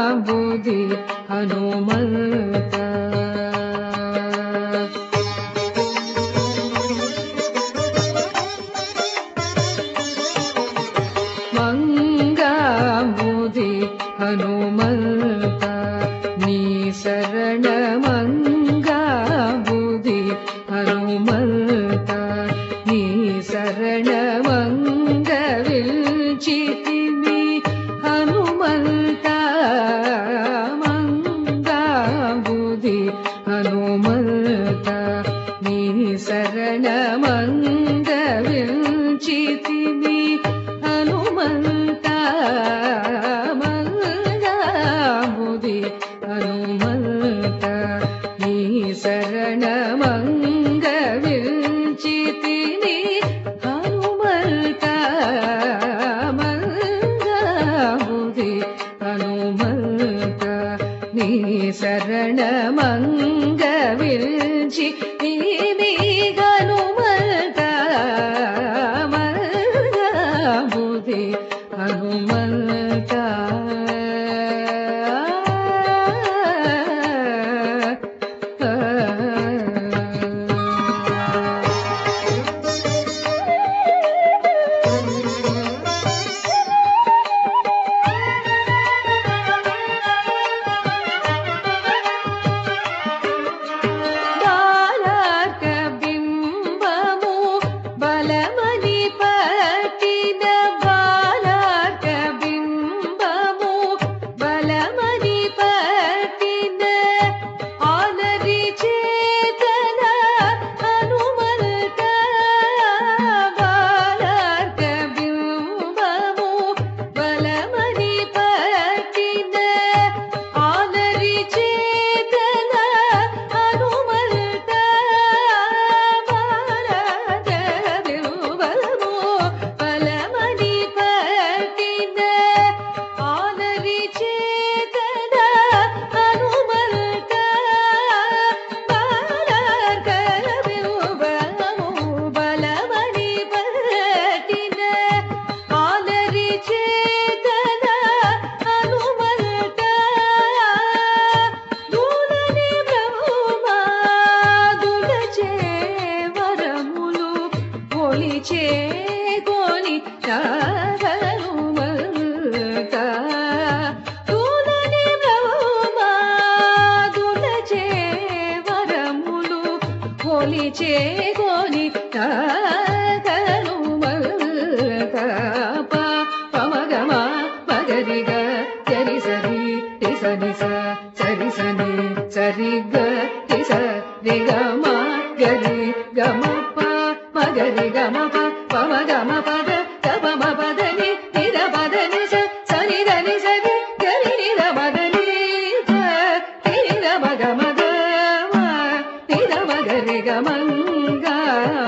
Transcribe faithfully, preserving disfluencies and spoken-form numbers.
ಬುಧಿ ಹನುಮಂತ ಮಂಗಾಂಬುಧಿ ಹನುಮಂತ ನೀ ಶರಣ ಮಂಗಾಂಬುಧಿ ಹನುಮಂತ ನೀ ಶರಣ ಮಂಗವಿಲ್ಚಿತಿಮಿ ಹನುಮಂತ ಮಂಗಾಂಬುಧಿ ಹನುಮಂತ ನೀ ಶರಣ ಮಂಗವಿಲ್ಚಿತಿಮಿ ಹನುಮಂತ ಮಂಗಾಂಬುಧಿ ಹನುಮಂತ ನೀ ಶರಣ ಮಂಗವಿಲ್ಚಿತಿನಿ ಹನುಮಂತ ಮಂಗಾಂಬುಧಿ ಹನುಮಂತ ನೀ ಶರಣ ಮಂಗವಿಲ್ಚಿತಿನಿ ಹನುಮಂತ ಮಂಗಾಂಬುಧಿ ಹನುಮಂತ చేకొని హనుమంత తులని బ్రహ్మాదులచే వరములు కొలిచేకొని హనుమంత పమగమ మగరిగ గరి సరి సరి సరి సని సరిగ రిగమ గరి గమ మగరి గమ పమ గమ పద గమ పదని నిర పదని సని దని సరి గరి నిర పదని నిర మగ మగ నిర మగరి గమంగా